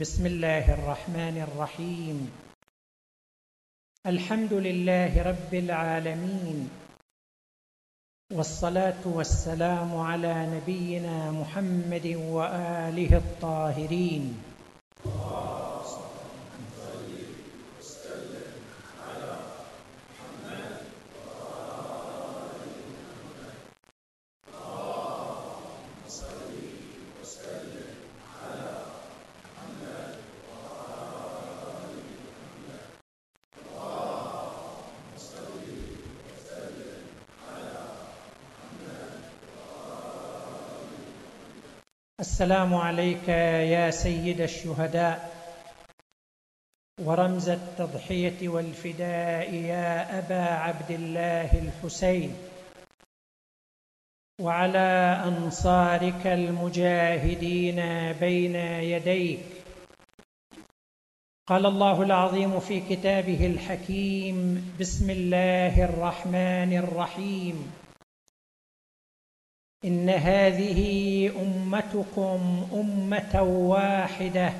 بسم الله الرحمن الرحيم. الحمد لله رب العالمين، والصلاة والسلام على نبينا محمد وآله الطاهرين. السلام عليك يا سيد الشهداء ورمز التضحية والفداء يا أبا عبد الله الحسين، وعلى أنصارك المجاهدين بين يديك. قال الله العظيم في كتابه الحكيم: بسم الله الرحمن الرحيم. إن هذه أمتكم أمة واحدة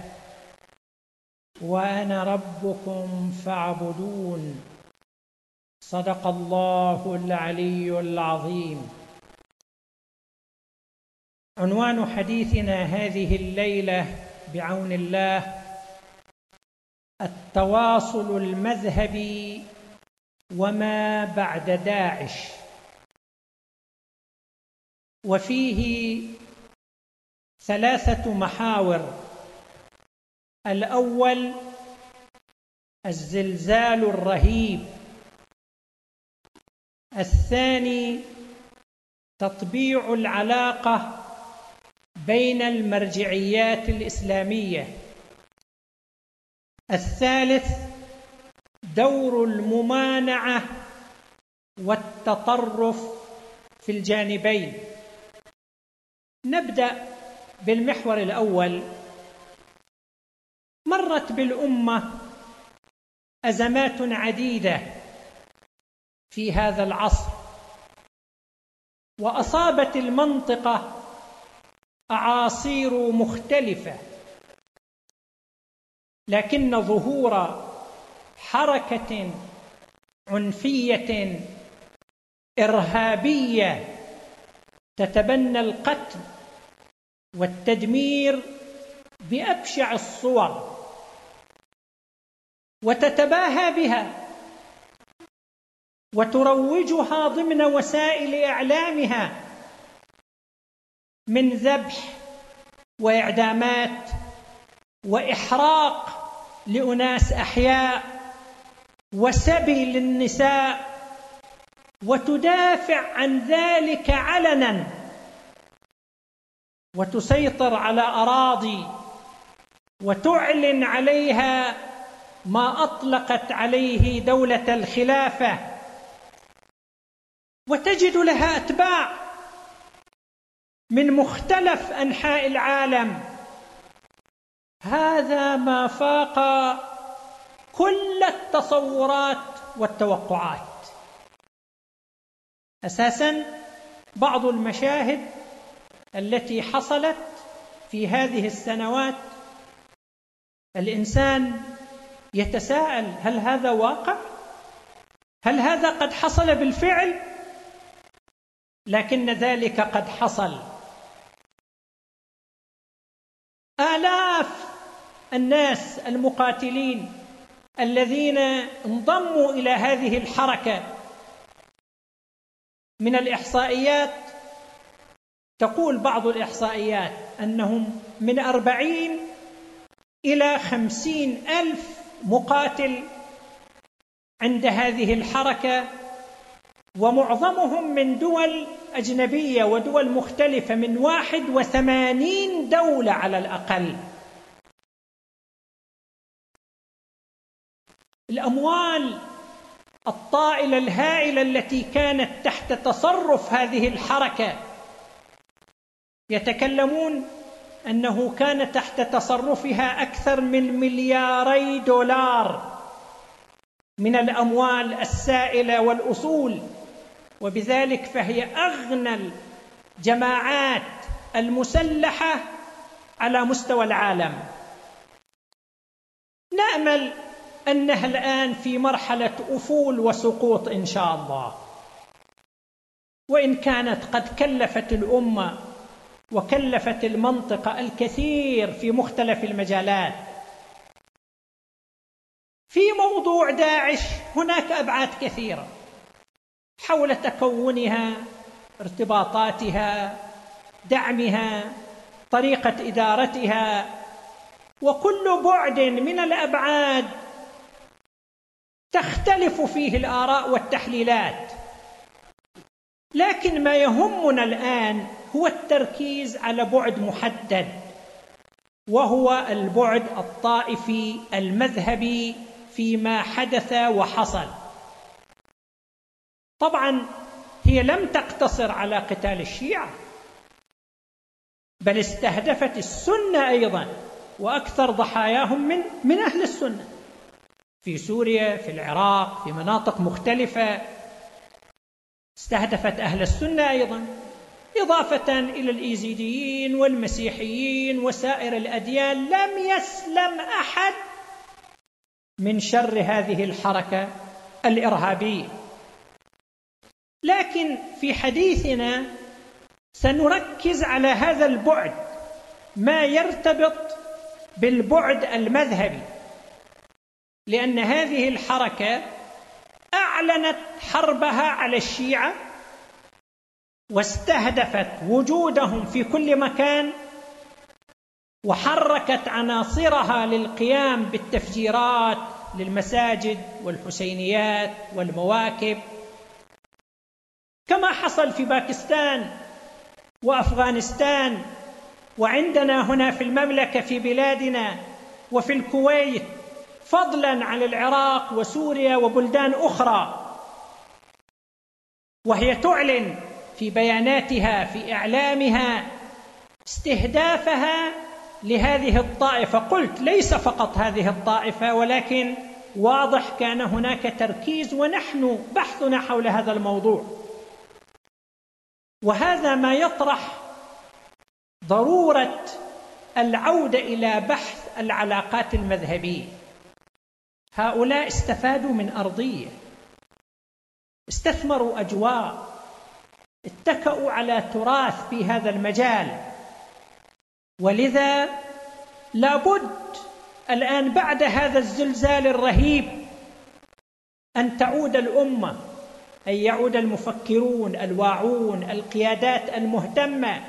وأنا ربكم فاعبدون. صدق الله العلي العظيم. عنوان حديثنا هذه الليلة بعون الله: التواصل المذهبي وما بعد داعش. وفيه 3 محاور. الأول الزلزال الرهيب، الثاني تطبيع العلاقة بين المرجعيات الإسلامية، الثالث دور الممانعة والتطرف في الجانبين. نبدأ بالمحور الأول. مرت بالأمة أزمات عديدة في هذا العصر، وأصابت المنطقة أعاصير مختلفة، لكن ظهور حركة عنفية إرهابية تتبنى القتل والتدمير بأبشع الصور وتتباهى بها وتروجها ضمن وسائل إعلامها من ذبح وإعدامات وإحراق لأناس أحياء وسبي للنساء، وتدافع عن ذلك علنا وتسيطر على أراضي وتعلن عليها ما أطلقت عليه دولة الخلافة، وتجد لها أتباع من مختلف أنحاء العالم. هذا ما فاق كل التصورات والتوقعات. أساساً بعض المشاهد التي حصلت في هذه السنوات الإنسان يتساءل: هل هذا واقع؟ هل هذا قد حصل بالفعل؟ لكن ذلك قد حصل. آلاف الناس المقاتلين الذين انضموا إلى هذه الحركة، من الإحصائيات تقول بعض الإحصائيات أنهم من 40 إلى 50 ألف مقاتل عند هذه الحركة، ومعظمهم من دول أجنبية ودول مختلفة، من 81 دولة على الأقل. الأموال الطائلة الهائلة التي كانت تحت تصرف هذه الحركة، يتكلمون أنه كان تحت تصرفها أكثر من $2 مليار من الأموال السائلة والأصول، وبذلك فهي أغنى الجماعات المسلحة على مستوى العالم. نأمل أنها الآن في مرحلة أفول وسقوط إن شاء الله، وإن كانت قد كلفت الأمة وكلفت المنطقة الكثير في مختلف المجالات. في موضوع داعش هناك أبعاد كثيرة حول تكونها، ارتباطاتها، دعمها، طريقة إدارتها، وكل بعد من الأبعاد تختلف فيه الآراء والتحليلات. لكن ما يهمنا الآن هو التركيز على بعد محدد، وهو البعد الطائفي المذهبي فيما حدث وحصل. طبعا هي لم تقتصر على قتال الشيعة، بل استهدفت السنة أيضا، وأكثر ضحاياهم من أهل السنة في سوريا، في العراق، في مناطق مختلفة. استهدفت أهل السنة أيضا، إضافة إلى الإيزيديين والمسيحيين وسائر الأديان. لم يسلم أحد من شر هذه الحركة الإرهابية. لكن في حديثنا سنركز على هذا البعد، ما يرتبط بالبعد المذهبي، لأن هذه الحركة أعلنت حربها على الشيعة واستهدفت وجودهم في كل مكان، وحركت عناصرها للقيام بالتفجيرات للمساجد والحسينيات والمواكب، كما حصل في باكستان وأفغانستان، وعندنا هنا في المملكة في بلادنا وفي الكويت، فضلا عن العراق وسوريا وبلدان أخرى. وهي تعلن في بياناتها في إعلامها استهدافها لهذه الطائفة. قلت ليس فقط هذه الطائفة، ولكن واضح كان هناك تركيز، ونحن بحثنا حول هذا الموضوع. وهذا ما يطرح ضرورة العودة إلى بحث العلاقات المذهبية. هؤلاء استفادوا من أرضية، استثمروا أجواء، اتكأوا على تراث في هذا المجال، ولذا لابد الآن بعد هذا الزلزال الرهيب أن تعود الأمة، أن يعود المفكرون الواعون، القيادات المهتمة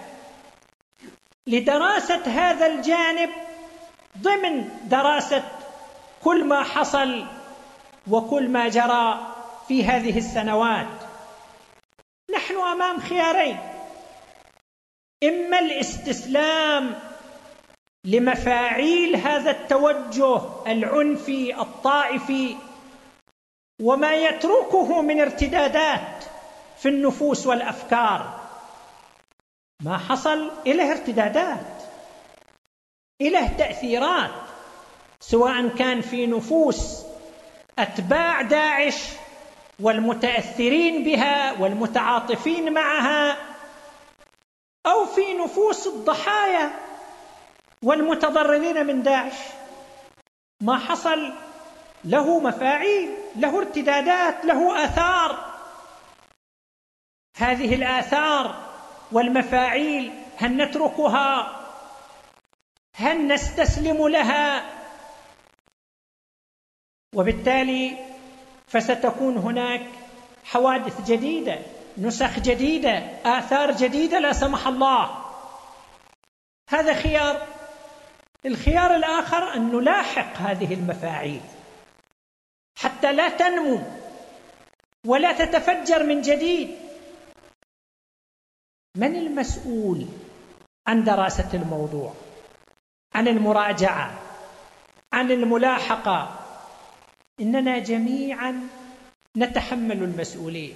لدراسة هذا الجانب ضمن دراسة كل ما حصل وكل ما جرى في هذه السنوات. نحن أمام خيارين: إما الاستسلام لمفاعيل هذا التوجه العنفي الطائفي وما يتركه من ارتدادات في النفوس والأفكار. ما حصل إله ارتدادات، إله تأثيرات، سواء كان في نفوس أتباع داعش والمتأثرين بها والمتعاطفين معها، أو في نفوس الضحايا والمتضررين من داعش. ما حصل له مفاعيل، له ارتدادات، له آثار. هذه الآثار والمفاعيل هل نتركها؟ هل نستسلم لها؟ وبالتالي فستكون هناك حوادث جديدة، نسخ جديدة، آثار جديدة لا سمح الله. هذا خيار. الخيار الآخر أن نلاحق هذه المفاعيل حتى لا تنمو ولا تتفجر من جديد. من المسؤول عن دراسة الموضوع، عن المراجعة، عن الملاحقة؟ إننا جميعا نتحمل المسؤولية.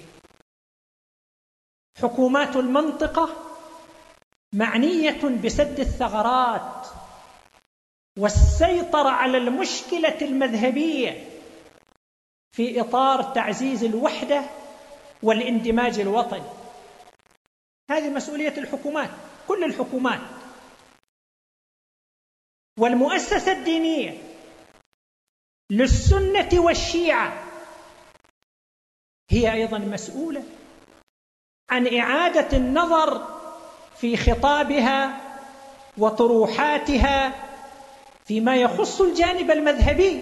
حكومات المنطقة معنية بسد الثغرات والسيطرة على المشكلة المذهبية في إطار تعزيز الوحدة والاندماج الوطني. هذه مسؤولية الحكومات، كل الحكومات. والمؤسسة الدينية للسنة والشيعة هي أيضا مسؤولة عن إعادة النظر في خطابها وطروحاتها فيما يخص الجانب المذهبي.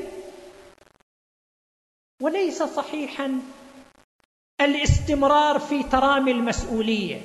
وليس صحيحا الاستمرار في ترامي المسؤولية.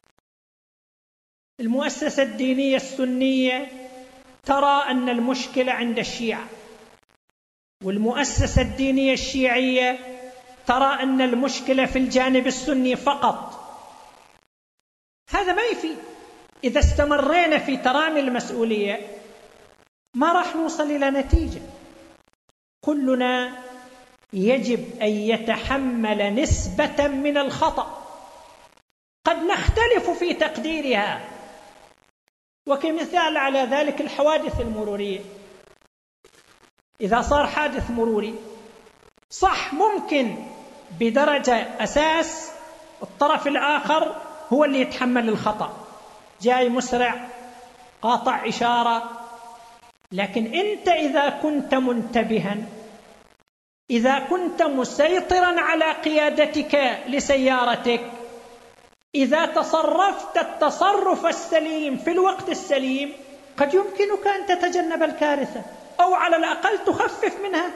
المؤسسة الدينية السنية ترى أن المشكلة عند الشيعة، والمؤسسة الدينية الشيعية ترى أن المشكلة في الجانب السني فقط. هذا ما يفيد. إذا استمرينا في ترامي المسؤولية ما راح نوصل إلى نتيجة. كلنا يجب أن يتحمل نسبة من الخطأ، قد نختلف في تقديرها. وكمثال على ذلك الحوادث المرورية. إذا صار حادث مروري صح ممكن بدرجة أساس الطرف الآخر هو اللي يتحمل الخطأ، جاي مسرع قاطع إشارة، لكن أنت إذا كنت منتبها، إذا كنت مسيطرا على قيادتك لسيارتك، إذا تصرفت التصرف السليم في الوقت السليم، قد يمكنك أن تتجنب الكارثة أو على الأقل تخفف منها.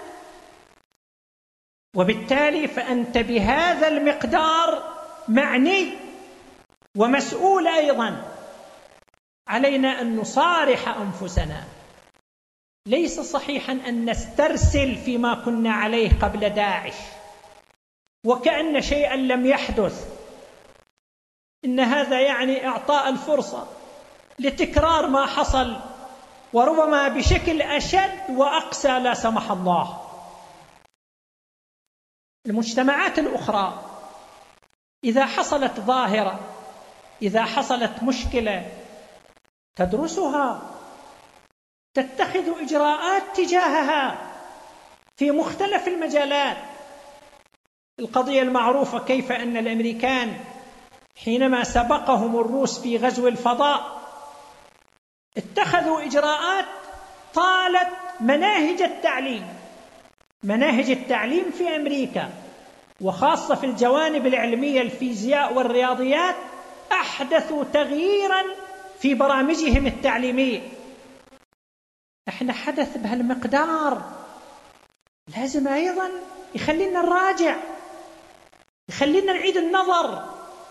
وبالتالي فأنت بهذا المقدار معني ومسؤول أيضا. علينا أن نصارح أنفسنا. ليس صحيحا أن نسترسل فيما كنا عليه قبل داعش وكأن شيئا لم يحدث. إن هذا يعني إعطاء الفرصة لتكرار ما حصل، وربما بشكل أشد وأقسى لا سمح الله. المجتمعات الأخرى إذا حصلت ظاهرة، إذا حصلت مشكلة، تدرسها، تتخذ إجراءات تجاهها في مختلف المجالات. القضية المعروفة كيف أن الأمريكان حينما سبقهم الروس في غزو الفضاء اتخذوا إجراءات طالت مناهج التعليم. مناهج التعليم في أمريكا وخاصة في الجوانب العلمية الفيزياء والرياضيات أحدثوا تغييرا في برامجهم التعليمية. احنا حدث بهالمقدار لازم أيضا يخلينا نراجع، يخلينا نعيد النظر.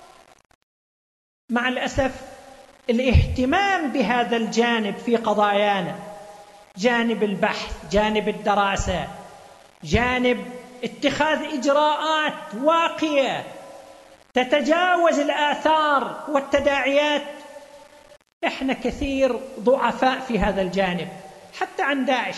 مع الأسف الاهتمام بهذا الجانب في قضايانا، جانب البحث، جانب الدراسة، جانب اتخاذ إجراءات واقية تتجاوز الآثار والتداعيات، احنا كثير ضعفاء في هذا الجانب. حتى عن داعش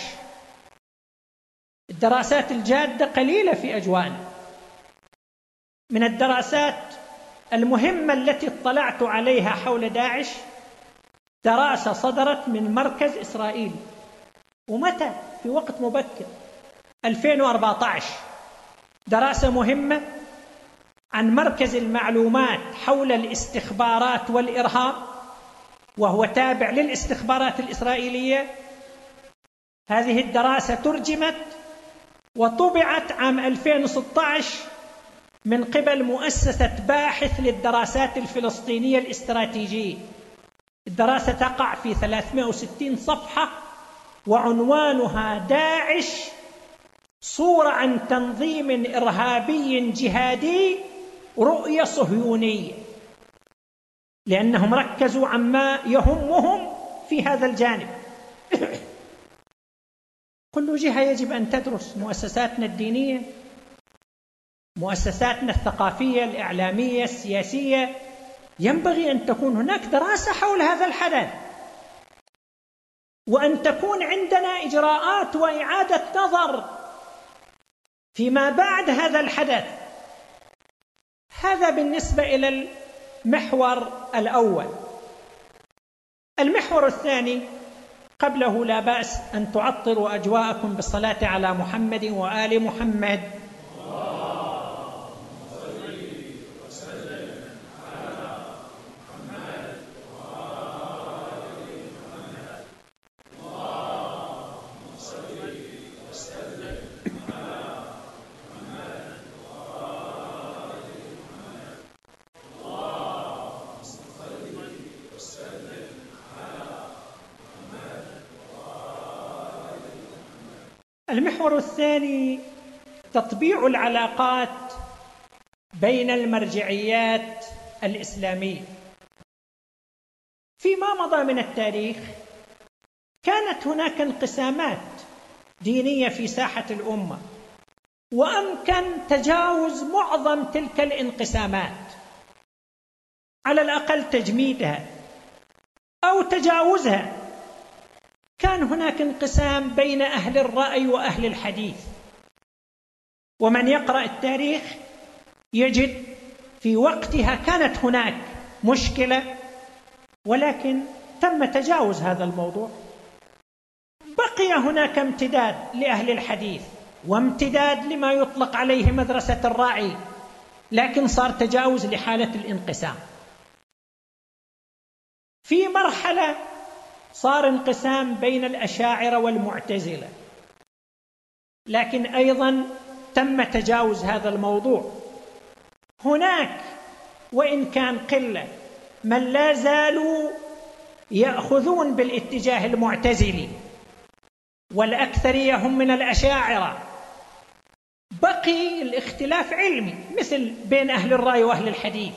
الدراسات الجادة قليلة في أجوان. من الدراسات المهمة التي اطلعت عليها حول داعش دراسة صدرت من مركز إسرائيل، ومتى؟ في وقت مبكر 2014. دراسة مهمة عن مركز المعلومات حول الاستخبارات والإرهاب، وهو تابع للاستخبارات الإسرائيلية. هذه الدراسة ترجمت وطبعت عام 2016 من قبل مؤسسة باحث للدراسات الفلسطينية الاستراتيجية. الدراسة تقع في 360 صفحة، وعنوانها داعش صورة عن تنظيم إرهابي جهادي رؤية صهيونية، لأنهم ركزوا عما يهمهم في هذا الجانب. كل جهة يجب أن تدرس، مؤسساتنا الدينية، مؤسساتنا الثقافية، الإعلامية، السياسية، ينبغي أن تكون هناك دراسة حول هذا الحدث، وأن تكون عندنا إجراءات وإعادة نظر فيما بعد هذا الحدث. هذا بالنسبة إلى المحور الأول. المحور الثاني قبله لا بأس أن تعطروا أجواءكم بالصلاة على محمد وآل محمد. المحور الثاني تطبيع العلاقات بين المرجعيات الإسلامية. فيما مضى من التاريخ كانت هناك انقسامات دينية في ساحة الأمة، وأمكن تجاوز معظم تلك الانقسامات، على الأقل تجميدها أو تجاوزها. كان هناك انقسام بين أهل الرأي وأهل الحديث، ومن يقرأ التاريخ يجد في وقتها كانت هناك مشكلة، ولكن تم تجاوز هذا الموضوع. بقي هناك امتداد لأهل الحديث وامتداد لما يطلق عليه مدرسة الرأي، لكن صار تجاوز لحالة الانقسام. في مرحلة صار انقسام بين الأشاعرة والمعتزلة، لكن أيضا تم تجاوز هذا الموضوع. هناك وإن كان قلة من لا زالوا يأخذون بالاتجاه المعتزلي، والأكثرية هم من الأشاعرة. بقي الاختلاف علمي مثل بين أهل الرأي وأهل الحديث.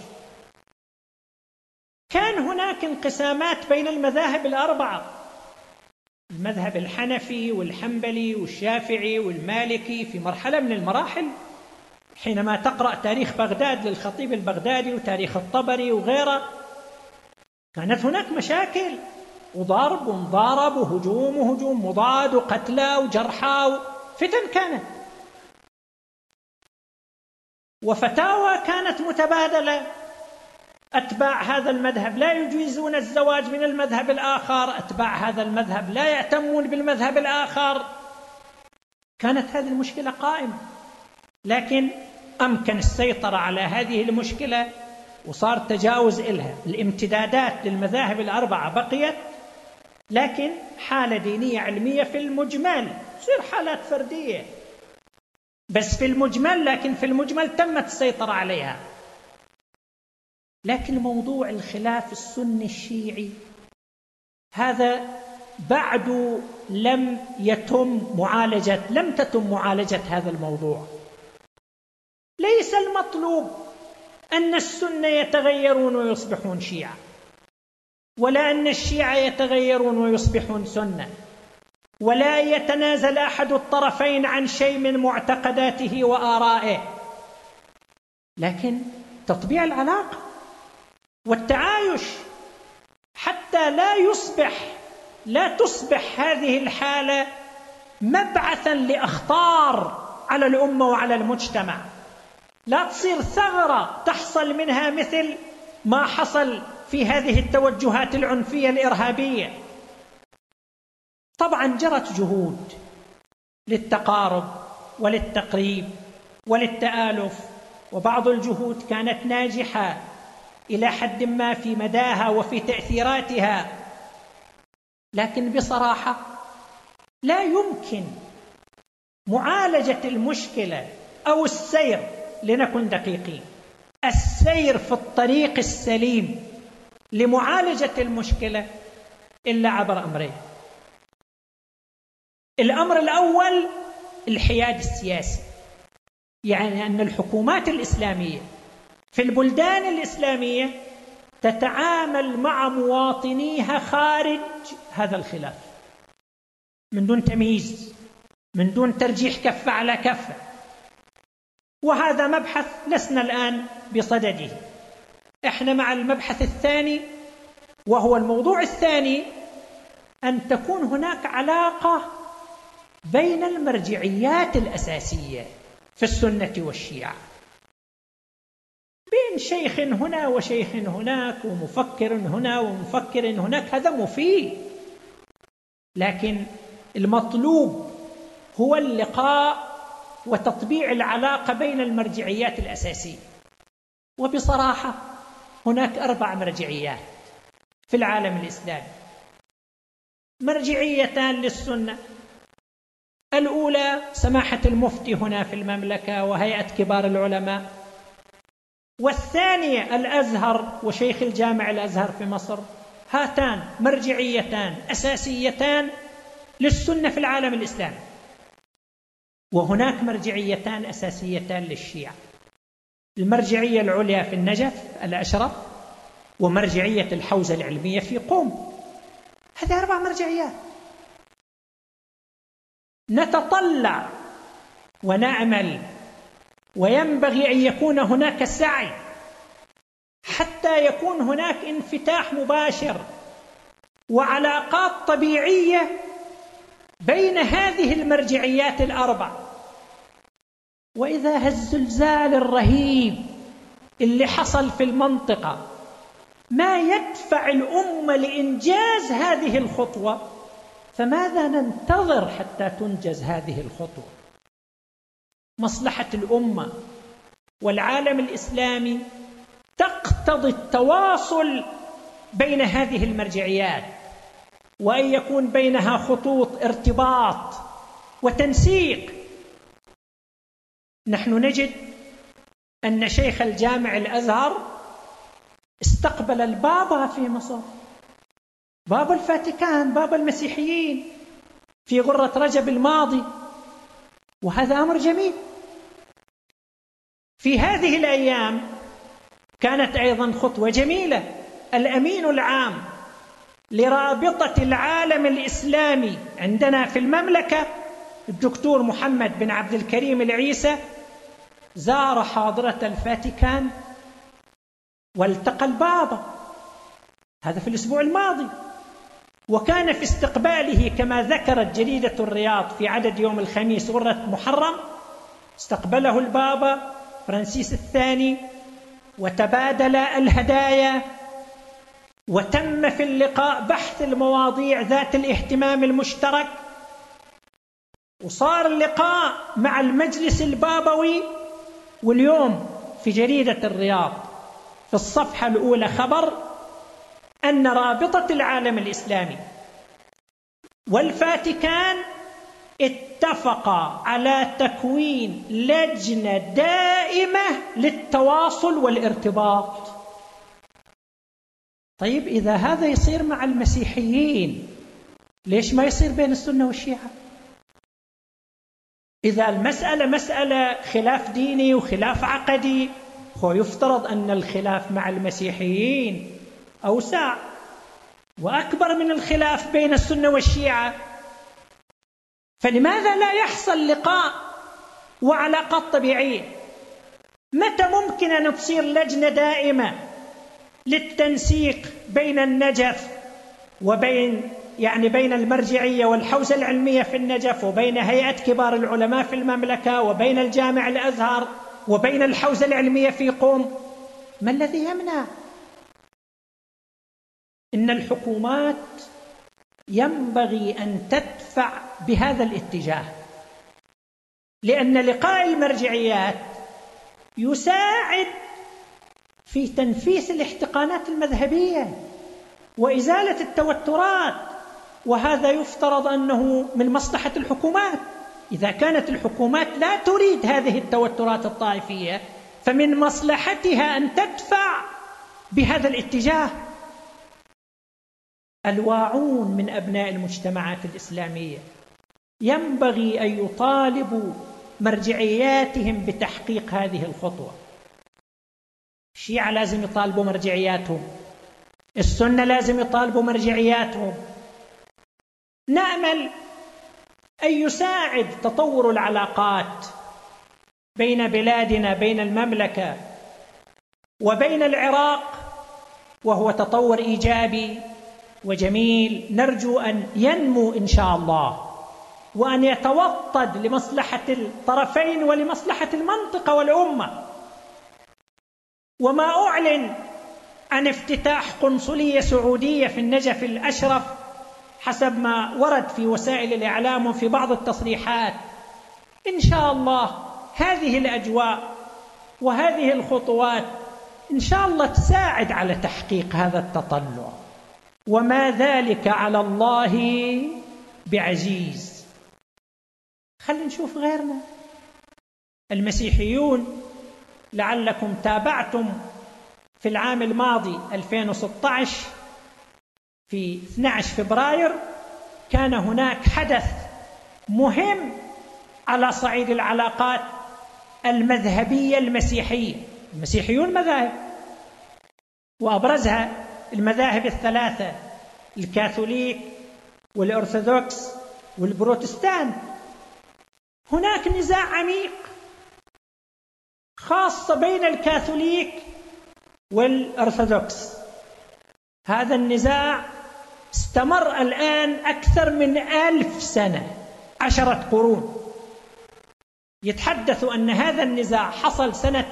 كان هناك انقسامات بين المذاهب الأربعة، المذهب الحنفي والحنبلي والشافعي والمالكي. في مرحلة من المراحل حينما تقرأ تاريخ بغداد للخطيب البغدادي وتاريخ الطبري وغيره، كانت هناك مشاكل وضرب ومضارب وهجوم وهجوم مضاد وقتلى وجرحى وفتن كانت، وفتاوى كانت متبادلة. أتباع هذا المذهب لا يجيزون الزواج من المذهب الآخر، أتباع هذا المذهب لا يهتمون بالمذهب الآخر. كانت هذه المشكلة قائمة، لكن أمكن السيطرة على هذه المشكلة وصار تجاوز إلها. الامتدادات للمذاهب الأربعة بقيت، لكن حالة دينية علمية في المجمل، تصير حالات فردية بس في المجمل، لكن في المجمل تمت السيطرة عليها. لكن موضوع الخلاف السني الشيعي هذا بعد لم تتم معالجة هذا الموضوع. ليس المطلوب أن السنة يتغيرون ويصبحون شيعة، ولا أن الشيعة يتغيرون ويصبحون سنة، ولا يتنازل أحد الطرفين عن شيء من معتقداته وآرائه، لكن تطبيع العلاقة والتعايش حتى لا تصبح هذه الحالة مبعثا لأخطار على الأمة وعلى المجتمع. لا تصير ثغرة تحصل منها مثل ما حصل في هذه التوجهات العنفية الإرهابية. طبعا جرت جهود للتقارب وللتقريب وللتآلف، وبعض الجهود كانت ناجحة إلى حد ما في مداها وفي تأثيراتها، لكن بصراحة لا يمكن معالجة المشكلة أو السير، لنكن دقيقين، السير في الطريق السليم لمعالجة المشكلة إلا عبر أمرين. الأمر الأول الحياد السياسي، يعني أن الحكومات الإسلامية في البلدان الإسلامية تتعامل مع مواطنيها خارج هذا الخلاف من دون تمييز، من دون ترجيح كفة على كفة. وهذا مبحث لسنا الآن بصدده، احنا مع المبحث الثاني، وهو الموضوع الثاني أن تكون هناك علاقة بين المرجعيات الأساسية في السنة والشيعة، بين شيخ هنا وشيخ هناك ومفكر هنا ومفكر هناك، هذا مفيد، لكن المطلوب هو اللقاء وتطبيع العلاقة بين المرجعيات الأساسية. وبصراحة هناك 4 مرجعيات في العالم الإسلامي، مرجعيتان للسنة. الأولى سماحة المفتي هنا في المملكة وهيئة كبار العلماء، والثانية الأزهر وشيخ الجامع الأزهر في مصر. هاتان مرجعيتان أساسيتان للسنة في العالم الإسلامي. وهناك مرجعيتان أساسيتان للشيعة: المرجعية العليا في النجف الأشرف، ومرجعية الحوزة العلمية في قم. هذه 4 مرجعيات. نتطلع ونأمل وينبغي أن يكون هناك سعي حتى يكون هناك انفتاح مباشر وعلاقات طبيعية بين هذه المرجعيات ال4. وإذا الزلزال الرهيب اللي حصل في المنطقة ما يدفع الأمة لإنجاز هذه الخطوة، فماذا ننتظر حتى تنجز هذه الخطوة؟ مصلحة الأمة والعالم الإسلامي تقتضي التواصل بين هذه المرجعيات، وأن يكون بينها خطوط ارتباط وتنسيق. نحن نجد أن شيخ الجامع الأزهر استقبل البابا في مصر، بابا الفاتيكان، بابا المسيحيين، في غرة رجب الماضي، وهذا أمر جميل. في هذه الأيام كانت أيضا خطوة جميلة: الأمين العام لرابطة العالم الإسلامي عندنا في المملكة الدكتور محمد بن عبد الكريم العيسى زار حاضرة الفاتيكان والتقى البابا، هذا في الأسبوع الماضي. وكان في استقباله كما ذكرت جريدة الرياض في عدد يوم الخميس غرة محرم، استقبله البابا فرانسيس الثاني وتبادل الهدايا، وتم في اللقاء بحث المواضيع ذات الاهتمام المشترك. وصار اللقاء مع المجلس البابوي. واليوم في جريدة الرياض في الصفحة الأولى خبر أن رابطة العالم الإسلامي والفاتيكان اتفقا على تكوين لجنة دائمة للتواصل والارتباط. طيب إذا هذا يصير مع المسيحيين، ليش ما يصير بين السنة والشيعة؟ إذا المسألة مسألة خلاف ديني وخلاف عقدي، هو يفترض أن الخلاف مع المسيحيين أوسع وأكبر من الخلاف بين السنة والشيعة. فلماذا لا يحصل لقاء وعلاقات طبيعية؟ متى ممكن أن تصير لجنة دائمة للتنسيق بين النجف وبين بين المرجعية والحوزة العلمية في النجف، وبين هيئة كبار العلماء في المملكة، وبين الجامع الأزهر، وبين الحوزة العلمية في قم؟ ما الذي يمنع؟ إن الحكومات ينبغي أن تدفع بهذا الاتجاه، لأن لقاء المرجعيات يساعد في تنفيس الاحتقانات المذهبية وإزالة التوترات، وهذا يفترض أنه من مصلحة الحكومات. إذا كانت الحكومات لا تريد هذه التوترات الطائفية فمن مصلحتها أن تدفع بهذا الاتجاه. الواعون من أبناء المجتمعات الإسلامية ينبغي أن يطالبوا مرجعياتهم بتحقيق هذه الخطوة. الشيعة لازم يطالبوا مرجعياتهم، السنة لازم يطالبوا مرجعياتهم. نأمل أن يساعد تطور العلاقات بين بلادنا، بين المملكة وبين العراق، وهو تطور إيجابي وجميل، نرجو أن ينمو إن شاء الله، وأن يتوطد لمصلحة الطرفين ولمصلحة المنطقة والأمة. وما أعلن عن افتتاح قنصلية سعودية في النجف الأشرف حسب ما ورد في وسائل الإعلام وفي بعض التصريحات، إن شاء الله هذه الأجواء وهذه الخطوات إن شاء الله تساعد على تحقيق هذا التطلع، وما ذلك على الله بعزيز. خلينا نشوف غيرنا. المسيحيون لعلكم تابعتم في العام الماضي 2016 في 12 فبراير كان هناك حدث مهم على صعيد العلاقات المذهبية المسيحية. المسيحيون مذاهب، وأبرزها المذاهب الثلاثة: الكاثوليك والأرثوذكس والبروتستان. هناك نزاع عميق خاصة بين الكاثوليك والأرثوذكس. هذا النزاع استمر الآن أكثر من 1000 سنة، 10 قرون. يتحدث أن هذا النزاع حصل سنة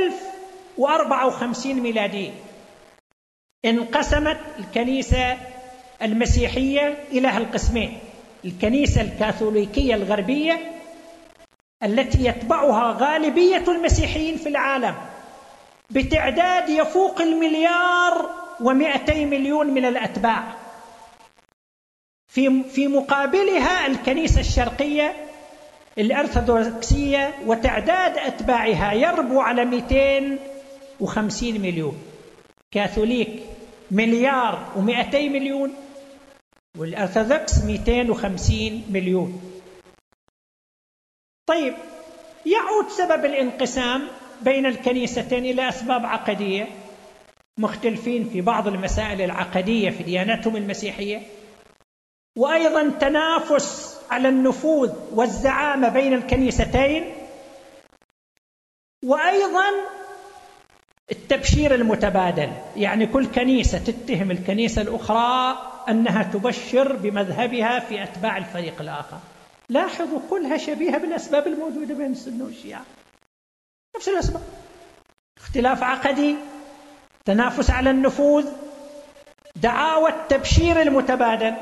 1054 ميلادية. انقسمت الكنيسة المسيحية إلى هالقسمين: الكنيسة الكاثوليكية الغربية التي يتبعها غالبية المسيحيين في العالم بتعداد يفوق 1,200,000,000 من الأتباع، في مقابلها الكنيسة الشرقية الأرثوذكسية وتعداد أتباعها يربو على 250,000,000. كاثوليك 1,200,000,000 والأرثوذكس 250,000,000. طيب، يعود سبب الانقسام بين الكنيستين إلى أسباب عقدية، مختلفين في بعض المسائل العقدية في ديانتهم المسيحية، وأيضا تنافس على النفوذ والزعامة بين الكنيستين، وأيضا التبشير المتبادل، يعني كل كنيسة تتهم الكنيسة الأخرى أنها تبشر بمذهبها في أتباع الفريق الآخر. لاحظوا كلها شبيهة بالأسباب الموجودة بين السنة والشيعة، نفس الأسباب: اختلاف عقدي، تنافس على النفوذ، دعاوى التبشير المتبادل.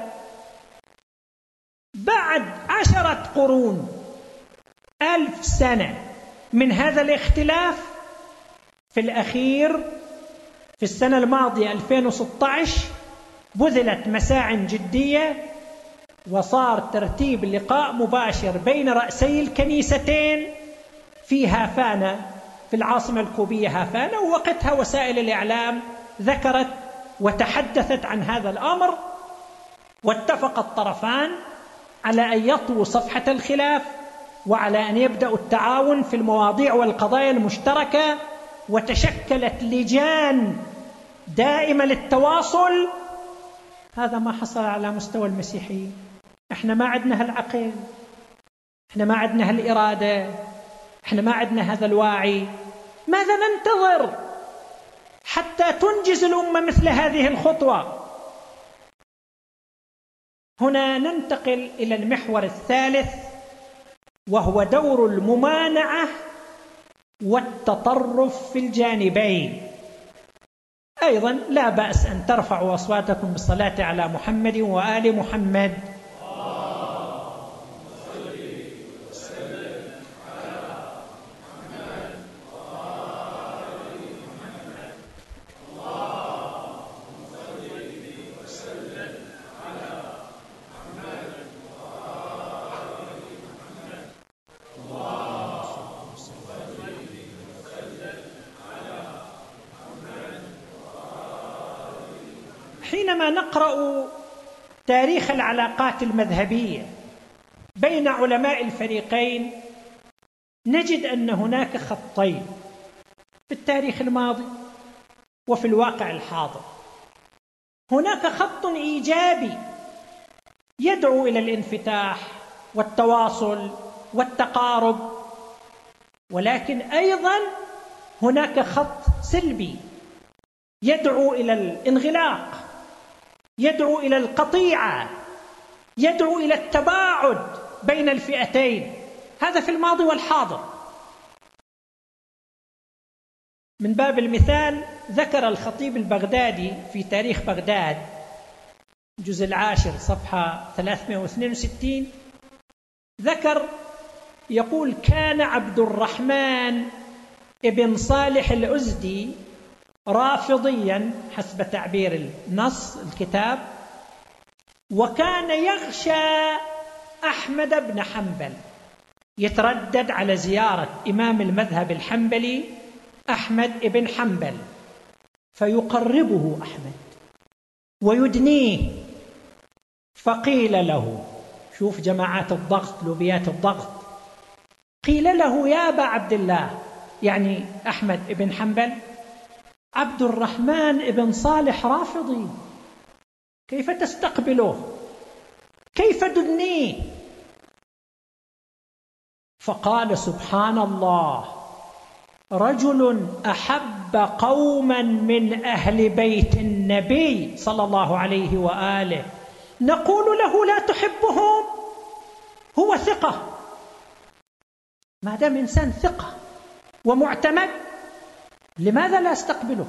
بعد 10 قرون، 1000 سنة من هذا الاختلاف، في الأخير في السنة الماضية 2016 بذلت مساع جدية، وصار ترتيب لقاء مباشر بين رأسي الكنيستين في هافانا، في العاصمة الكوبية هافانا. ووقتها وسائل الإعلام ذكرت وتحدثت عن هذا الأمر، واتفق الطرفان على أن يطووا صفحة الخلاف وعلى أن يبدأوا التعاون في المواضيع والقضايا المشتركة، وتشكلت لجان دائمة للتواصل. هذا ما حصل على مستوى المسيحيين. احنا ما عندنا هالعقل، احنا ما عندنا هالإرادة، احنا ما عندنا هذا الوعي. ماذا ننتظر حتى تنجز الأمة مثل هذه الخطوة؟ هنا ننتقل إلى المحور الثالث، وهو دور الممانعة والتطرف في الجانبين. أيضا لا بأس أن ترفعوا أصواتكم بالصلاة على محمد وآل محمد. حينما نقرأ تاريخ العلاقات المذهبية بين علماء الفريقين نجد أن هناك خطين في التاريخ الماضي وفي الواقع الحاضر. هناك خط إيجابي يدعو إلى الانفتاح والتواصل والتقارب، ولكن أيضا هناك خط سلبي يدعو إلى الانغلاق، يدعو إلى القطيعة، يدعو إلى التباعد بين الفئتين. هذا في الماضي والحاضر. من باب المثال، ذكر الخطيب البغدادي في تاريخ بغداد الجزء 10 صفحة 362، ذكر يقول: كان عبد الرحمن ابن صالح الأزدي رافضيا حسب تعبير النص الكتاب، وكان يغشى أحمد بن حنبل، يتردد على زيارة إمام المذهب الحنبلي أحمد بن حنبل فيقربه أحمد ويدنيه. فقيل له، شوف جماعات الضغط، لوبيات الضغط، قيل له يا أبا عبد الله، يعني أحمد بن حنبل، عبد الرحمن بن صالح رافضي، كيف تستقبله؟ كيف تدنيه؟ فقال سبحان الله، رجل أحب قوما من أهل بيت النبي صلى الله عليه وآله نقول له لا تحبهم؟ هو ثقة، ما دام إنسان ثقة ومعتمد لماذا لا استقبله؟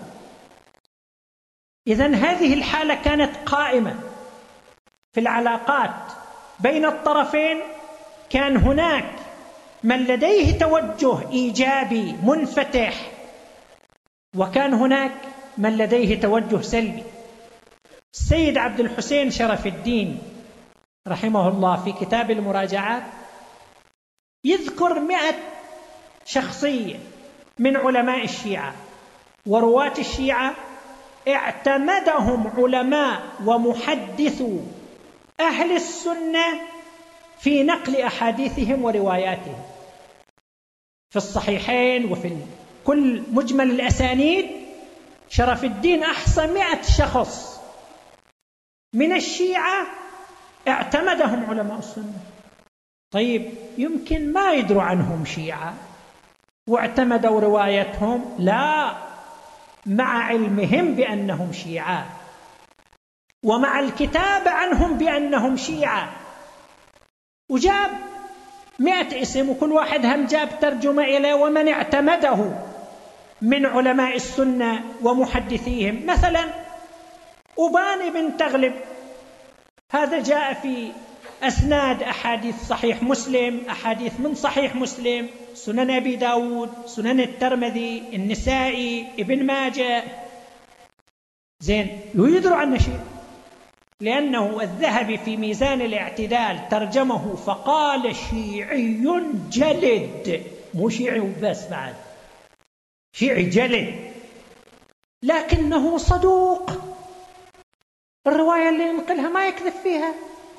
إذن هذه الحالة كانت قائمة في العلاقات بين الطرفين. كان هناك من لديه توجه إيجابي منفتح، وكان هناك من لديه توجه سلبي. السيد عبد الحسين شرف الدين رحمه الله في كتاب المراجعات يذكر 100 شخصية من علماء الشيعة ورواة الشيعة اعتمدهم علماء ومحدثو أهل السنة في نقل أحاديثهم ورواياتهم في الصحيحين وفي كل مجمل الأسانيد. شرف الدين أحصى 100 شخص من الشيعة اعتمدهم علماء السنة. طيب يمكن ما يدروا عنهم شيعة واعتمدوا روايتهم؟ لا، مع علمهم بأنهم شيعة ومع الكتاب عنهم بأنهم شيعة، وجاب 100 اسم وكل واحد هم جاب ترجمة إليه ومن اعتمده من علماء السنة ومحدثيهم. مثلا أباني بن تغلب، هذا جاء في أسناد أحاديث صحيح مسلم، أحاديث من صحيح مسلم، سنن أبي داود، سنن الترمذي، النسائي، ابن ماجه. زين، يدروا عنه شيء، لأنه الذهبي في ميزان الاعتدال ترجمه فقال شيعي جلد، مو شيعي بس، بعد شيعي جلد، لكنه صدوق، الرواية اللي ينقلها ما يكذب فيها.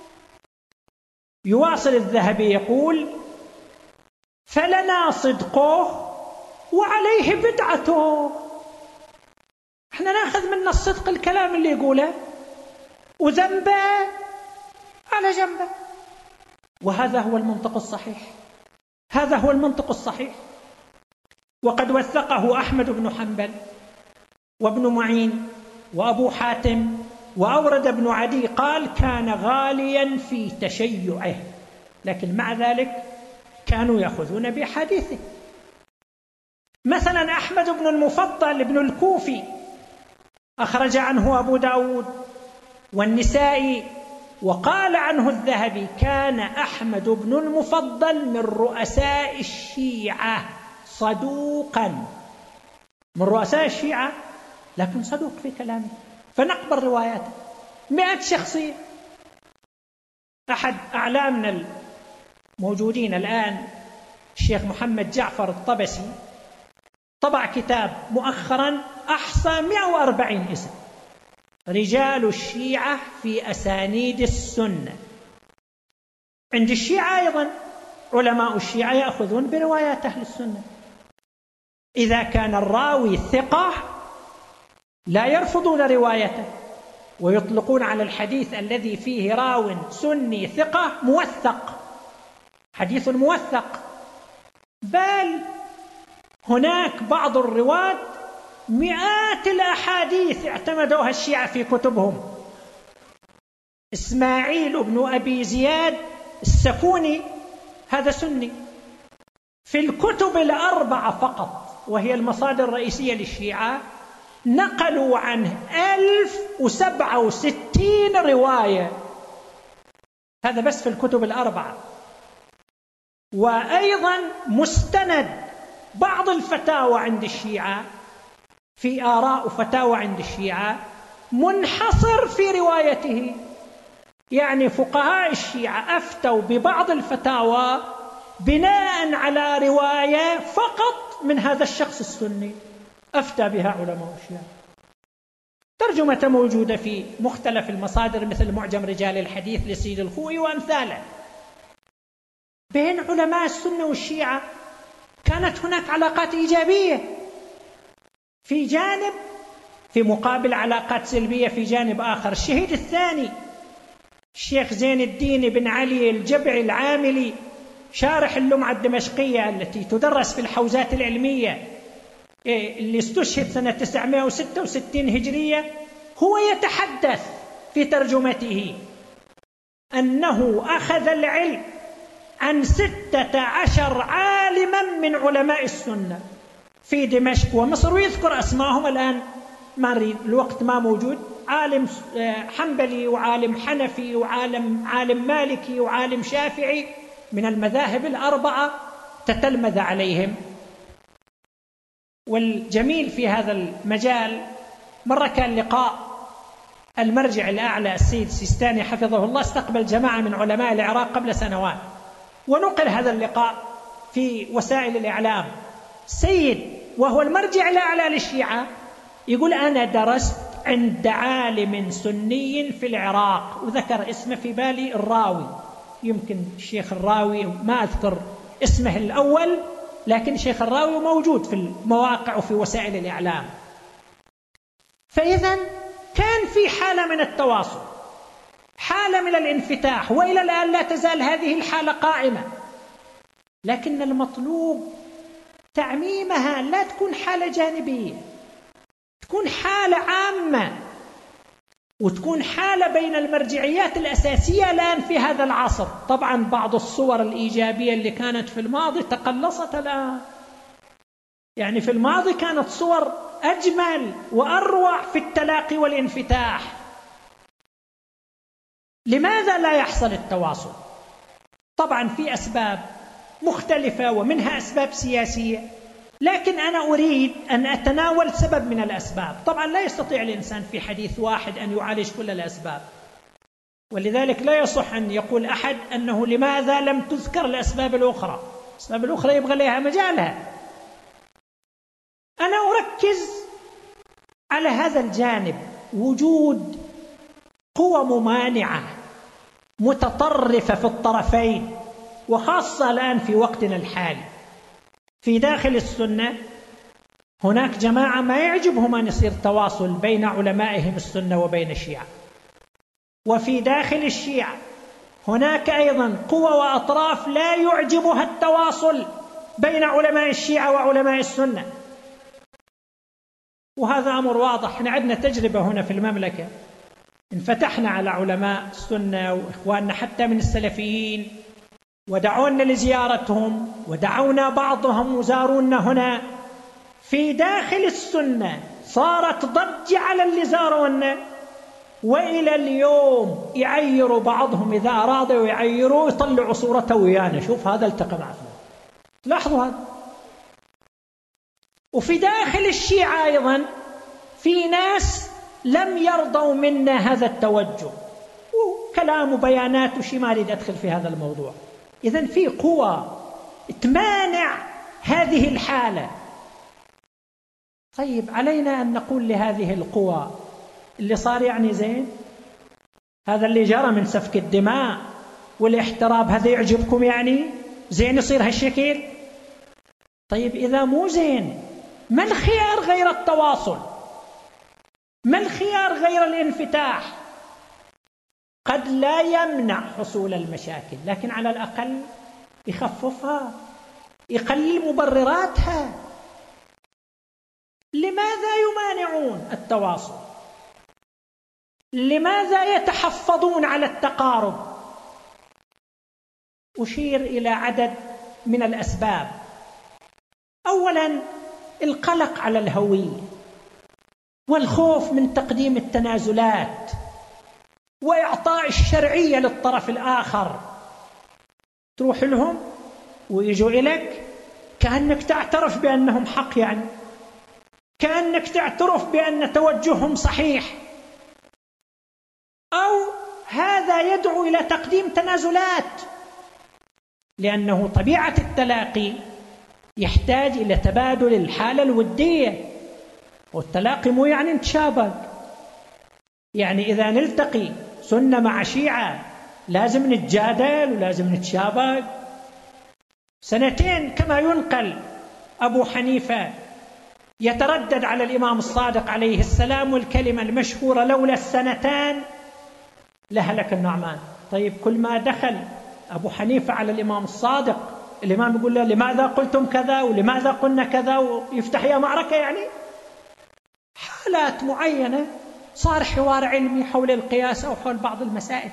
يواصل الذهبي يقول فلنا صدقه وعليه بدعته. احنا ناخذ من الصدق الكلام اللي يقوله وذنبه على جنبه، وهذا هو المنطق الصحيح، هذا هو المنطق الصحيح. وقد وثقه أحمد بن حنبل وابن معين وأبو حاتم، وأورد ابن عدي قال كان غاليا في تشيعه، لكن مع ذلك كانوا يأخذون بحديثه. مثلا أحمد بن المفضل ابن الكوفي أخرج عنه أبو داود والنسائي، وقال عنه الذهبي كان أحمد بن المفضل من رؤساء الشيعة صدوقا، من رؤساء الشيعة لكن صدوق في كلامه، فنقبل رواياته. 100 شخصية. أحد أعلامنا الموجودين الآن الشيخ محمد جعفر الطبسي طبع كتاب مؤخرا أحصى 140 اسم، رجال الشيعة في أسانيد السنة. عند الشيعة أيضا علماء الشيعة يأخذون بروايات أهل السنة، إذا كان الراوي ثقة لا يرفضون روايته، ويطلقون على الحديث الذي فيه راو سني ثقة موثق، حديث موثق. بل هناك بعض الرواة 100 الأحاديث اعتمدوها الشيعة في كتبهم. إسماعيل بن أبي زياد السكوني هذا سني، في الكتب 4 فقط وهي المصادر الرئيسية للشيعة نقلوا عنه 1067 رواية، هذا بس في الكتب 4. وأيضا مستند بعض الفتاوى عند الشيعة، في آراء وفتاوى عند الشيعة منحصر في روايته، يعني فقهاء الشيعة أفتوا ببعض الفتاوى بناء على رواية فقط من هذا الشخص السني أفتى بها علماء الشيعة. ترجمة موجودة في مختلف المصادر مثل معجم رجال الحديث لسيد الخوئي وأمثاله. بين علماء السنة والشيعة كانت هناك علاقات إيجابية في جانب، في مقابل علاقات سلبية في جانب آخر. الشهيد الثاني الشيخ زين الدين بن علي الجبعي العاملي شارح اللمعة الدمشقية التي تدرس في الحوزات العلمية، اللي استشهد سنة 966 هجرية، هو يتحدث في ترجمته أنه أخذ العلم عن 16 عالما من علماء السنة في دمشق ومصر، ويذكر أسماءهم الآن ما نريد، الوقت ما موجود، عالم حنبلي وعالم حنفي وعالم مالكي وعالم شافعي من المذاهب الأربعة تتلمذ عليهم. والجميل في هذا المجال، مرة كان لقاء المرجع الأعلى السيد السيستاني حفظه الله، استقبل جماعة من علماء العراق قبل سنوات، ونقل هذا اللقاء في وسائل الإعلام. السيد وهو المرجع الأعلى للشيعة يقول: أنا درست عند عالم سني في العراق، وذكر اسمه في بالي الراوي، يمكن الشيخ الراوي، ما أذكر اسمه الأول، لكن الشيخ الراوي موجود في المواقع وفي وسائل الإعلام. فإذا كان في حالة من التواصل، حالة من الانفتاح، وإلى الآن لا تزال هذه الحالة قائمة، لكن المطلوب تعميمها، لا تكون حالة جانبية، تكون حالة عامة، وتكون حالة بين المرجعيات الأساسية الآن في هذا العصر. طبعا بعض الصور الإيجابية اللي كانت في الماضي تقلصت الآن، يعني في الماضي كانت صور أجمل وأروع في التلاقي والانفتاح. لماذا لا يحصل التواصل؟ طبعا في أسباب مختلفة، ومنها أسباب سياسية، لكن أنا أريد أن أتناول سبب من الأسباب. طبعا لا يستطيع الإنسان في حديث واحد أن يعالج كل الأسباب، ولذلك لا يصح أن يقول أحد أنه لماذا لم تذكر الأسباب الأخرى. الأسباب الأخرى يبغى لها مجالها. أنا أركز على هذا الجانب، وجود قوى ممانعة متطرفة في الطرفين، وخاصة الآن في وقتنا الحالي. في داخل السنة هناك جماعة ما يعجبهم أن يصير تواصل بين علمائهم السنة وبين الشيعة، وفي داخل الشيعة هناك أيضا قوى وأطراف لا يعجبها التواصل بين علماء الشيعة وعلماء السنة. وهذا أمر واضح. احنا عندنا تجربة هنا في المملكة، انفتحنا على علماء السنة وإخواننا حتى من السلفيين، ودعونا لزيارتهم، ودعونا بعضهم وزارونا هنا. في داخل السنة صارت ضجة على اللي زارونا، وإلى اليوم يعيروا بعضهم إذا أرادوا يعيروا، يطلعوا صورته ويانا، شوف هذا التقى مع فلان. لاحظوا هذا. وفي داخل الشيعة أيضا في ناس لم يرضوا منا هذا التوجه، وكلام وبيانات وشي ما أريد أدخل في هذا الموضوع. إذن في قوى تمانع هذه الحالة. طيب علينا أن نقول لهذه القوى اللي صار يعني زين، هذا اللي جرى من سفك الدماء والاحتراب، هذا يعجبكم يعني زين يصير هالشكل؟ طيب إذا مو زين، ما الخيار غير التواصل؟ ما الخيار غير الانفتاح؟ قد لا يمنع حصول المشاكل، لكن على الأقل يخففها، يقلل مبرراتها. لماذا يمانعون التواصل؟ لماذا يتحفظون على التقارب؟ أشير إلى عدد من الأسباب. أولا القلق على الهوية، والخوف من تقديم التنازلات وإعطاء الشرعية للطرف الآخر. تروح لهم ويجوا إليك كأنك تعترف بأنهم حق، يعني كأنك تعترف بأن توجههم صحيح، أو هذا يدعو إلى تقديم تنازلات، لأنه طبيعة التلاقي يحتاج إلى تبادل الحالة الودية، والتلاقي مو يعني نتشابك. يعني إذا نلتقي سنة مع شيعة لازم نتجادل ولازم نتشابك؟ 2 كما ينقل أبو حنيفة يتردد على الإمام الصادق عليه السلام، والكلمة المشهورة: لولا 2 لهلك النعمان. طيب كل ما دخل أبو حنيفة على الإمام الصادق الإمام يقول له: لماذا قلتم كذا ولماذا قلنا كذا، ويفتح يا معركة. يعني حالات معينة صار حوار علمي حول القياس أو حول بعض المسائل.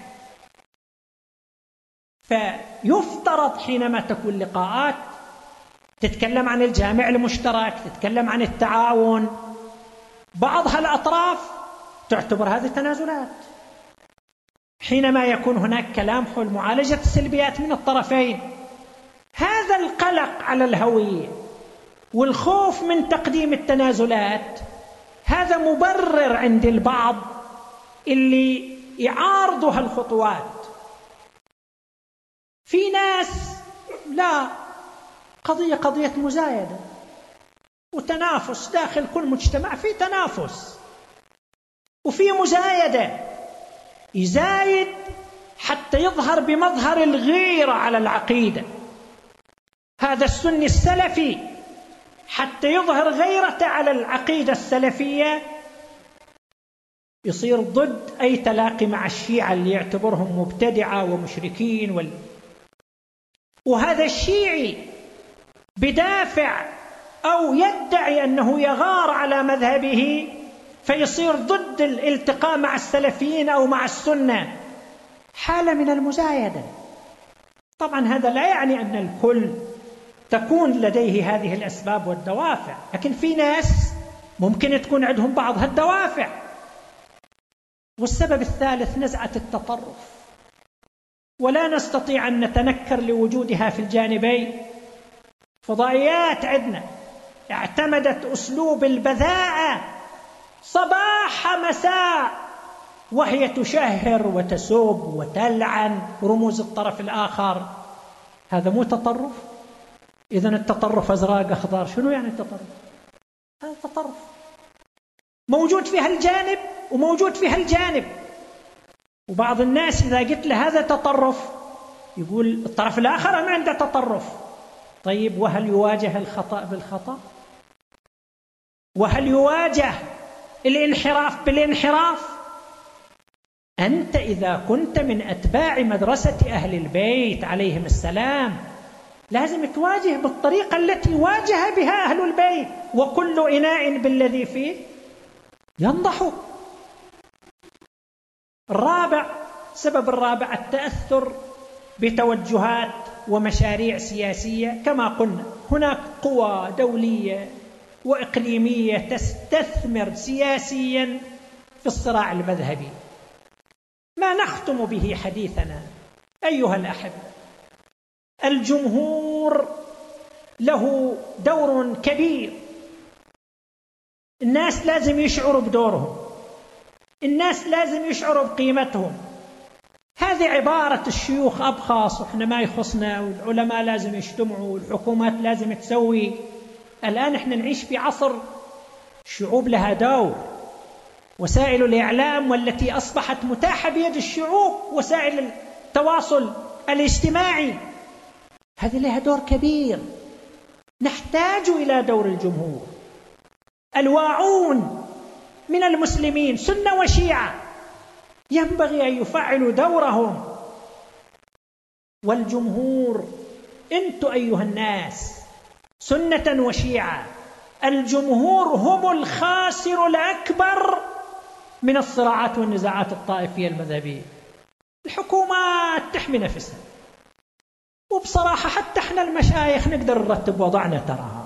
فيفترض حينما تكون لقاءات تتكلم عن الجامع المشترك، تتكلم عن التعاون، بعض هالأطراف تعتبر هذه تنازلات. حينما يكون هناك كلام حول معالجة السلبيات من الطرفين، هذا القلق على الهوية والخوف من تقديم التنازلات هذا مبرر عند البعض اللي يعارضوا هالخطوات. في ناس لا، قضية مزايدة وتنافس داخل كل مجتمع، في تنافس وفي مزايدة، يزايد حتى يظهر بمظهر الغيرة على العقيدة. هذا السني السلفي حتى يظهر غيرته على العقيدة السلفية يصير ضد أي تلاقي مع الشيعة اللي يعتبرهم مبتدعة ومشركين وهذا الشيعي بدافع أو يدعي أنه يغار على مذهبه فيصير ضد الالتقاء مع السلفيين أو مع السنة، حالة من المزايدة. طبعا هذا لا يعني أن الكل تكون لديه هذه الأسباب والدوافع، لكن في ناس ممكن تكون عندهم بعض هالدوافع. والسبب الثالث نزعة التطرف، ولا نستطيع أن نتنكر لوجودها في الجانبين. فضائيات عندنا اعتمدت أسلوب البذاءة صباح مساء، وهي تشهر وتسب وتلعن رموز الطرف الآخر. هذا مو تطرف؟ إذن التطرف أزرق أخضر، شنو يعني التطرف؟ هذا تطرف موجود في هالجانب وموجود في هالجانب. وبعض الناس إذا قلت له هذا تطرف يقول الطرف الآخر ما عنده تطرف. طيب وهل يواجه الخطأ بالخطأ؟ وهل يواجه الانحراف بالانحراف؟ أنت إذا كنت من أتباع مدرسة أهل البيت عليهم السلام لازم تواجه بالطريقة التي واجه بها أهل البيت، وكل إناء بالذي فيه ينضح. السبب الرابع التأثر بتوجهات ومشاريع سياسية. كما قلنا هناك قوى دولية وإقليمية تستثمر سياسيا في الصراع المذهبي. ما نختم به حديثنا أيها الأحبة، الجمهور له دور كبير. الناس لازم يشعروا بدورهم، الناس لازم يشعروا بقيمتهم. هذه عبارة الشيوخ أبخص وإحنا ما يخصنا، والعلماء لازم يجتمعوا والحكومات لازم تسوي. الآن إحنا نعيش في عصر الشعوب لها دور، وسائل الإعلام والتي أصبحت متاحة بيد الشعوب، وسائل التواصل الاجتماعي، هذه لها دور كبير. نحتاج إلى دور الجمهور. الواعون من المسلمين سنة وشيعة ينبغي أن يفعلوا دورهم. والجمهور أنتم أيها الناس سنة وشيعة، الجمهور هم الخاسر الأكبر من الصراعات والنزاعات الطائفية المذهبية. الحكومات تحمي نفسها، وبصراحة حتى احنا المشايخ نقدر نرتب وضعنا تراها،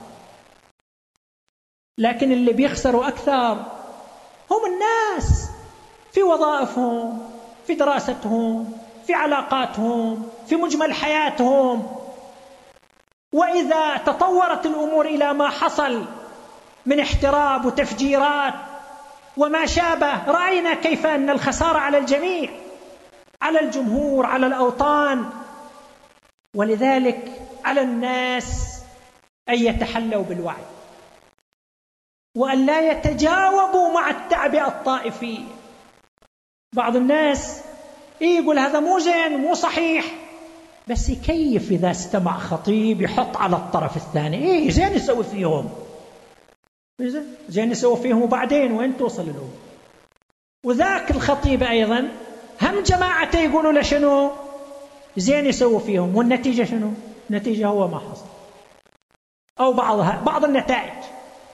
لكن اللي بيخسروا أكثر هم الناس في وظائفهم، في دراستهم، في علاقاتهم، في مجمل حياتهم. وإذا تطورت الأمور إلى ما حصل من احتراب وتفجيرات وما شابه، رأينا كيف أن الخسارة على الجميع، على الجمهور، على الأوطان. ولذلك على الناس أن يتحلوا بالوعي، وأن لا يتجاوبوا مع التعبئة الطائفية. بعض الناس يقول هذا مو زين مو صحيح، بس كيف إذا استمع خطيب يحط على الطرف الثاني؟ إيه زين يسوي فيهم، زين يسوي فيهم، وبعدين وين توصل له؟ وذاك الخطيب أيضا هم جماعته يقولوا له شنو؟ زين يسوي فيهم، والنتيجة شنو؟ نتيجة هو ما حصل، أو بعض النتائج.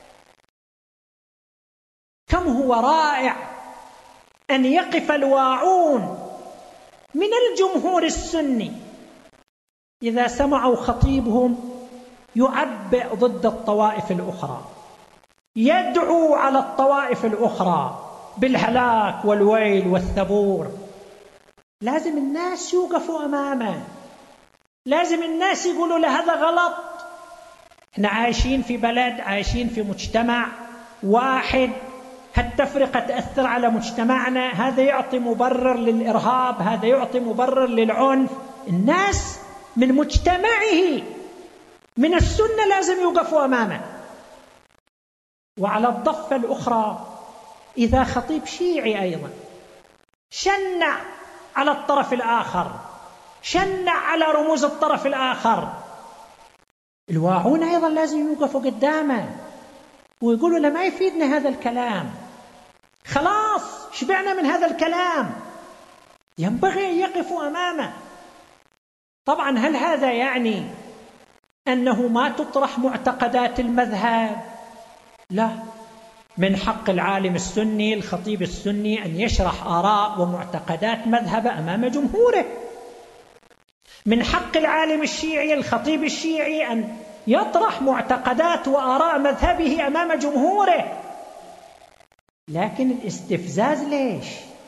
كم هو رائع أن يقف الواعون من الجمهور السني إذا سمعوا خطيبهم يعبئ ضد الطوائف الأخرى، يدعو على الطوائف الأخرى بالهلاك والويل والثبور. لازم الناس يوقفوا أمامه، لازم الناس يقولوا له هذا غلط. احنا عايشين في بلد، عايشين في مجتمع واحد، هالتفرقة تأثر على مجتمعنا، هذا يعطي مبرر للإرهاب، هذا يعطي مبرر للعنف. الناس من مجتمعه من السنة لازم يوقفوا أمامه. وعلى الضفة الأخرى إذا خطيب شيعي أيضا شنع على الطرف الآخر، شنع على رموز الطرف الآخر، الواعون أيضا لازم يوقفوا قدامه ويقولوا له ما يفيدنا هذا الكلام، خلاص شبعنا من هذا الكلام، ينبغي أن يقفوا أمامه. طبعا هل هذا يعني أنه ما تطرح معتقدات المذهب؟ لا، من حق العالم السني الخطيب السني أن يشرح آراء ومعتقدات مذهبه أمام جمهوره، من حق العالم الشيعي الخطيب الشيعي أن يطرح معتقدات وآراء مذهبه أمام جمهوره. لكن الاستفزاز ليش؟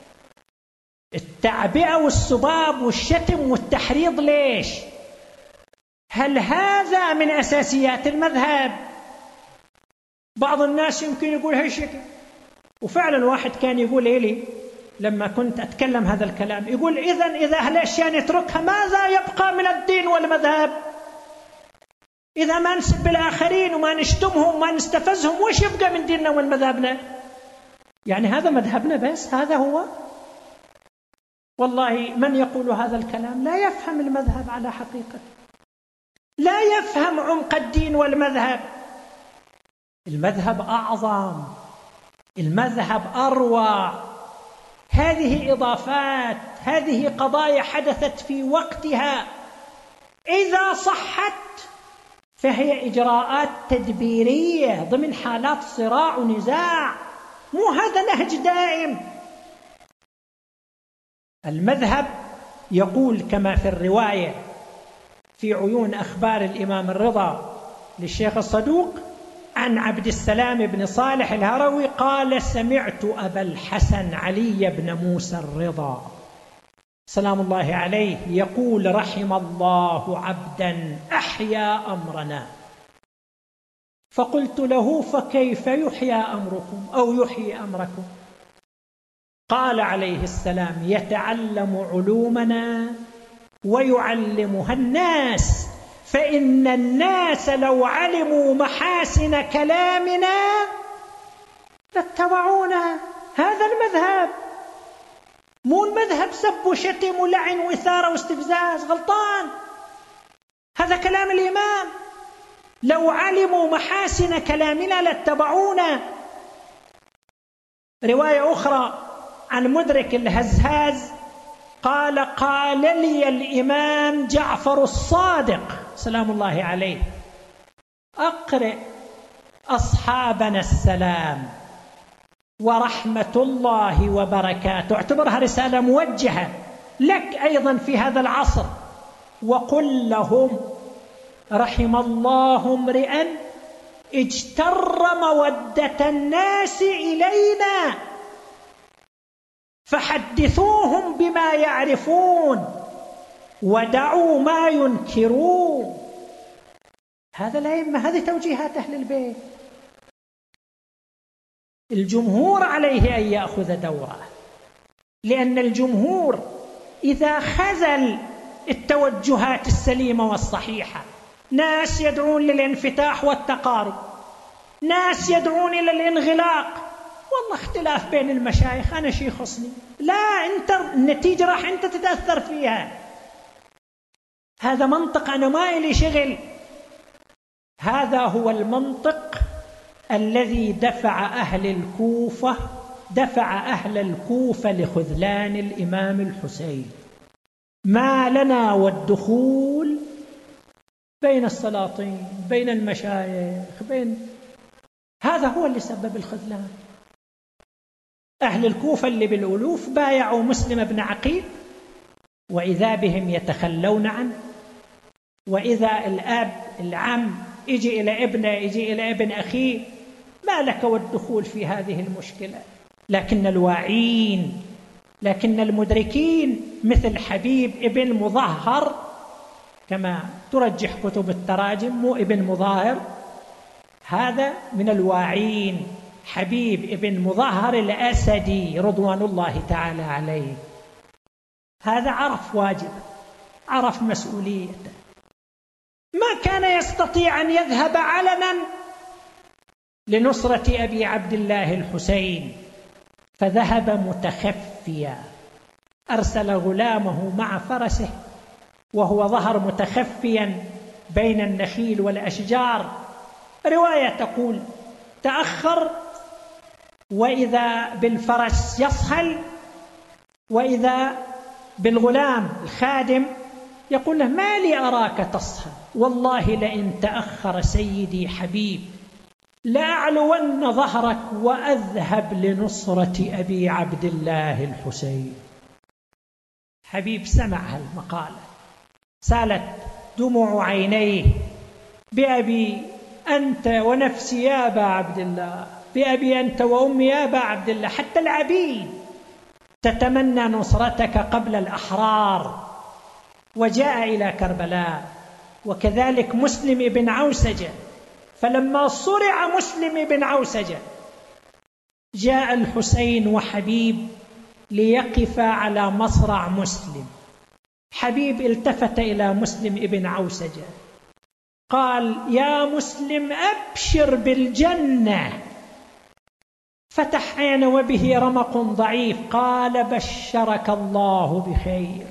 التعبئة والسباب والشتم والتحريض ليش؟ هل هذا من أساسيات المذهب؟ بعض الناس يمكن يقول هالشكل، وفعلا واحد كان يقول لي لما كنت أتكلم هذا الكلام، يقول إذا هالأشياء نتركها ماذا يبقى من الدين والمذهب؟ إذا ما نسب الآخرين وما نشتمهم وما نستفزهم وش يبقى من ديننا ومذهبنا؟ يعني هذا مذهبنا بس؟ هذا هو؟ والله من يقول هذا الكلام لا يفهم المذهب على حقيقة، لا يفهم عمق الدين والمذهب. المذهب أعظم، المذهب أروع، هذه إضافات، هذه قضايا حدثت في وقتها، إذا صحت فهي إجراءات تدبيرية ضمن حالات صراع ونزاع، مو هذا نهج دائم. المذهب يقول كما في الرواية في عيون أخبار الإمام الرضا للشيخ الصدوق عن عبد السلام بن صالح الهروي قال: سمعت أبا الحسن علي بن موسى الرضا سلام الله عليه يقول: رحم الله عبدا أحيا أمرنا. فقلت له: فكيف يحيى أمركم أو يحيي أمركم؟ قال عليه السلام: يتعلم علومنا ويعلمها الناس، فإن الناس لو علموا محاسن كلامنا لاتبعونا. هذا المذهب، مو المذهب سب وشتم ولعن وإثارة واستفزاز، غلطان. هذا كلام الإمام: لو علموا محاسن كلامنا لاتبعونا. رواية أخرى عن مدرك الهزهاز قال: قال لي الإمام جعفر الصادق سلام الله عليه: أقرئ أصحابنا السلام ورحمة الله وبركاته، اعتبرها رسالة موجهة لك أيضا في هذا العصر، وقل لهم: رحم الله امرئا اجتر مودة الناس إلينا، فحدثوهم بما يعرفون ودعوا ما ينكرون. هذا الأئمة، هذه توجيهات أهل البيت. الجمهور عليه أن يأخذ دوره، لأن الجمهور إذا خذل التوجهات السليمة والصحيحة، ناس يدعون للانفتاح والتقارب، ناس يدعون إلى الانغلاق، والله اختلاف بين المشايخ أنا شي يخصني، لا، أنت النتيجة راح أنت تتأثر فيها. هذا منطق أنا ما إلي شغل. هذا هو المنطق الذي دفع أهل الكوفة لخذلان الإمام الحسين. ما لنا والدخول بين السلاطين، بين المشايخ، هذا هو اللي سبب الخذلان. أهل الكوفة اللي بالألوف بايعوا مسلم بن عقيل، وإذا بهم يتخلون عنه، وإذا الأب العم يجي إلى ابنه، يجي إلى ابن أخيه، ما لك والدخول في هذه المشكلة. لكن الواعين، لكن المدركين مثل حبيب ابن مظهر، كما ترجح كتب التراجم، مو ابن مظاهر، هذا من الواعين، حبيب ابن مظهر الأسدي رضوان الله تعالى عليه. هذا عرف واجبه، عرف مسؤوليته، ما كان يستطيع أن يذهب علنا لنصرة أبي عبد الله الحسين، فذهب متخفيا، أرسل غلامه مع فرسه وهو ظهر متخفيا بين النخيل والأشجار. رواية تقول تأخر، وإذا بالفرس يصهل، وإذا بالغلام الخادم يقول له: ما لي أراك تصهل، والله لئن تأخر سيدي حبيب لأعلون ظهرك وأذهب لنصرة أبي عبد الله الحسين. حبيب سمع هالمقالة، سالت دموع عينيه: بأبي أنت ونفسي يا أبا عبد الله، بأبي أنت وأمي يا أبا عبد الله، حتى العبيد تتمنى نصرتك قبل الأحرار. وجاء إلى كربلاء، وكذلك مسلم بن عوسجة. فلما صرع مسلم بن عوسجة جاء الحسين وحبيب ليقف على مصرع مسلم. حبيب التفت إلى مسلم بن عوسجة قال: يا مسلم أبشر بالجنة. فتح عينه وبه رمق ضعيف، قال: بشرك الله بخير.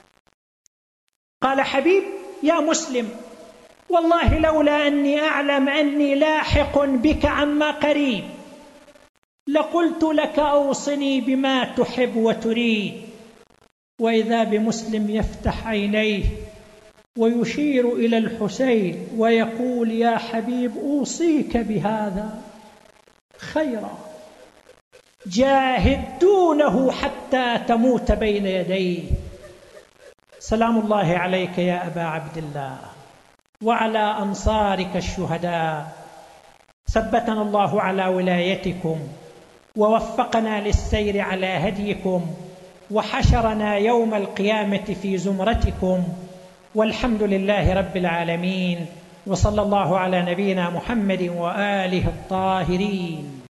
قال حبيب: يا مسلم، والله لولا أني أعلم أني لاحق بك عما قريب لقلت لك أوصني بما تحب وتريد. وإذا بمسلم يفتح عينيه ويشير إلى الحسين ويقول: يا حبيب أوصيك بهذا خيرا، جاهد دونه حتى تموت بين يديه. سلام الله عليك يا أبا عبد الله وعلى أنصارك الشهداء. ثبتنا الله على ولايتكم، ووفقنا للسير على هديكم، وحشرنا يوم القيامة في زمرتكم، والحمد لله رب العالمين. وصلى الله على نبينا محمد وآله الطاهرين.